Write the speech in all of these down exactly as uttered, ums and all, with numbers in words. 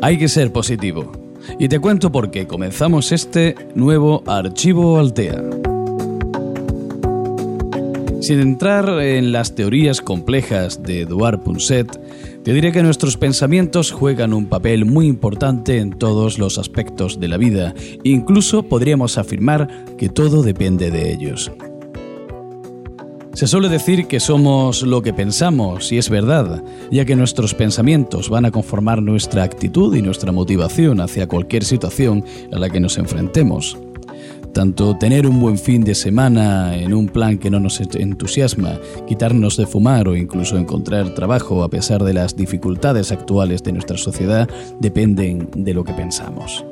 Hay que ser positivo. Y te cuento por qué comenzamos este nuevo Archivo Altea. Sin entrar en las teorías complejas de Eduard Punset, te diré que nuestros pensamientos juegan un papel muy importante en todos los aspectos de la vida. Incluso podríamos afirmar que todo depende de ellos. Se suele decir que somos lo que pensamos, y es verdad, ya que nuestros pensamientos van a conformar nuestra actitud y nuestra motivación hacia cualquier situación a la que nos enfrentemos. Tanto tener un buen fin de semana en un plan que no nos entusiasma, quitarnos de fumar o incluso encontrar trabajo a pesar de las dificultades actuales de nuestra sociedad dependen de lo que pensamos.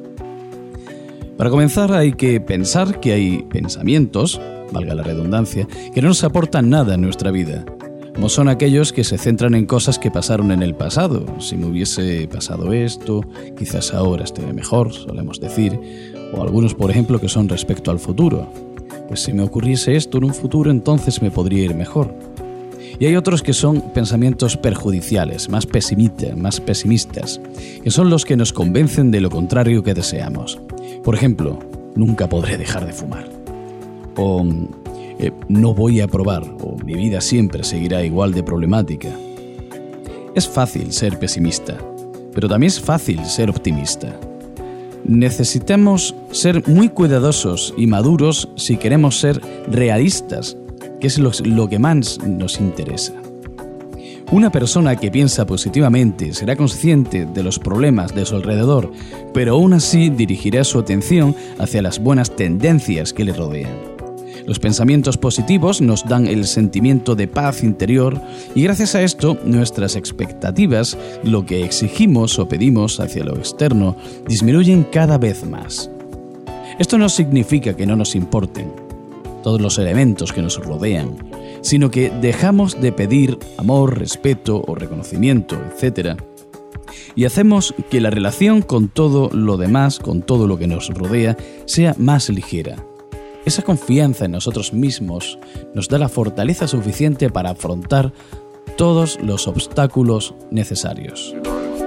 Para comenzar hay que pensar que hay pensamientos, valga la redundancia, que no nos aportan nada en nuestra vida, como son aquellos que se centran en cosas que pasaron en el pasado. Si me hubiese pasado esto, quizás ahora esté mejor, solemos decir, o algunos, por ejemplo, que son respecto al futuro. Pues si me ocurriese esto en un futuro, entonces me podría ir mejor. Y hay otros que son pensamientos perjudiciales, más pesimistas, más pesimistas, que son los que nos convencen de lo contrario que deseamos. Por ejemplo, nunca podré dejar de fumar. O eh, no voy a probar, o mi vida siempre seguirá igual de problemática. Es fácil ser pesimista, pero también es fácil ser optimista. Necesitamos ser muy cuidadosos y maduros si queremos ser realistas, que es lo, lo que más nos interesa. Una persona que piensa positivamente será consciente de los problemas de su alrededor, pero aún así dirigirá su atención hacia las buenas tendencias que le rodean. Los pensamientos positivos nos dan el sentimiento de paz interior y gracias a esto nuestras expectativas, lo que exigimos o pedimos hacia lo externo, disminuyen cada vez más. Esto no significa que no nos importen todos los elementos que nos rodean, sino que dejamos de pedir amor, respeto o reconocimiento, etcétera, y hacemos que la relación con todo lo demás, con todo lo que nos rodea, sea más ligera. Esa confianza en nosotros mismos nos da la fortaleza suficiente para afrontar todos los obstáculos necesarios.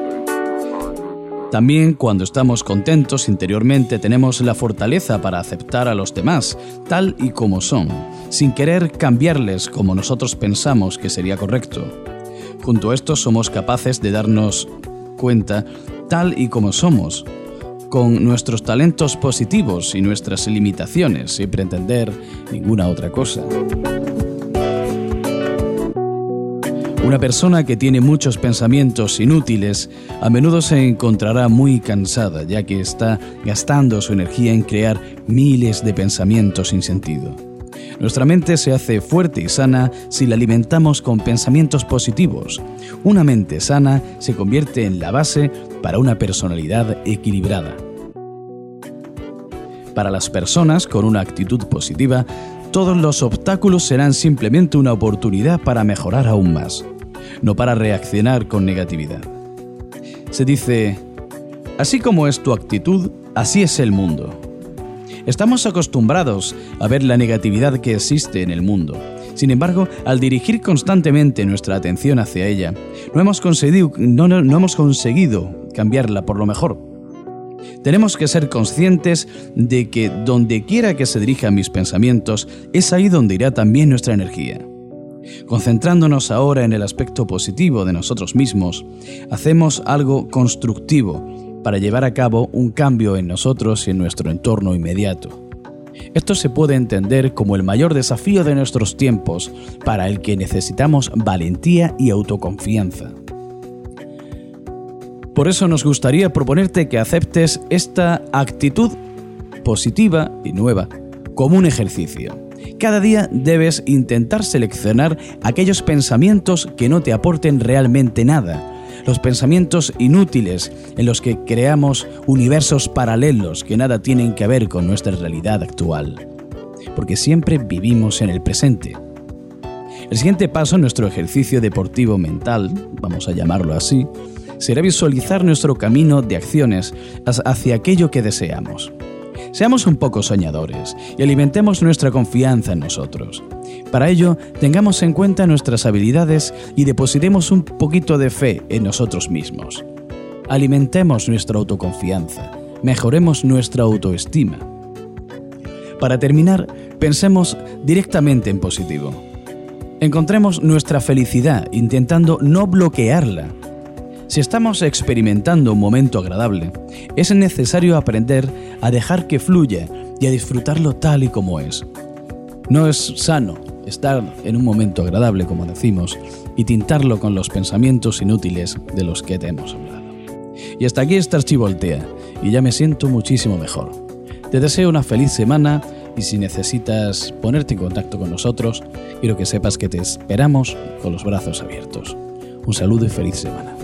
También cuando estamos contentos interiormente tenemos la fortaleza para aceptar a los demás tal y como son, sin querer cambiarles como nosotros pensamos que sería correcto. Junto a esto somos capaces de darnos cuenta tal y como somos, con nuestros talentos positivos y nuestras limitaciones, sin pretender ninguna otra cosa. Una persona que tiene muchos pensamientos inútiles a menudo se encontrará muy cansada, ya que está gastando su energía en crear miles de pensamientos sin sentido. Nuestra mente se hace fuerte y sana si la alimentamos con pensamientos positivos. Una mente sana se convierte en la base para una personalidad equilibrada. Para las personas con una actitud positiva, todos los obstáculos serán simplemente una oportunidad para mejorar aún más, no para reaccionar con negatividad. Se dice, así como es tu actitud, así es el mundo. Estamos acostumbrados a ver la negatividad que existe en el mundo. Sin embargo, al dirigir constantemente nuestra atención hacia ella, no hemos conseguido, no, no, no hemos conseguido cambiarla por lo mejor. Tenemos que ser conscientes de que donde quiera que se dirijan mis pensamientos, es ahí donde irá también nuestra energía. Concentrándonos ahora en el aspecto positivo de nosotros mismos, hacemos algo constructivo para llevar a cabo un cambio en nosotros y en nuestro entorno inmediato. Esto se puede entender como el mayor desafío de nuestros tiempos, para el que necesitamos valentía y autoconfianza. Por eso nos gustaría proponerte que aceptes esta actitud positiva y nueva como un ejercicio. Cada día debes intentar seleccionar aquellos pensamientos que no te aporten realmente nada, los pensamientos inútiles en los que creamos universos paralelos que nada tienen que ver con nuestra realidad actual, porque siempre vivimos en el presente. El siguiente paso en nuestro ejercicio deportivo mental, vamos a llamarlo así, será visualizar nuestro camino de acciones hacia aquello que deseamos. Seamos un poco soñadores y alimentemos nuestra confianza en nosotros. Para ello, tengamos en cuenta nuestras habilidades y depositemos un poquito de fe en nosotros mismos. alimentemos nuestra autoconfianza, mejoremos nuestra autoestima. Para terminar, pensemos directamente en positivo. Encontremos nuestra felicidad intentando no bloquearla. Si estamos experimentando un momento agradable, es necesario aprender a dejar que fluya y a disfrutarlo tal y como es. No es sano estar en un momento agradable, como decimos, y tintarlo con los pensamientos inútiles de los que te hemos hablado. Y hasta aquí esta Archivoltea, y ya me siento muchísimo mejor. Te deseo una feliz semana, y si necesitas ponerte en contacto con nosotros, quiero que sepas que te esperamos con los brazos abiertos. Un saludo y feliz semana.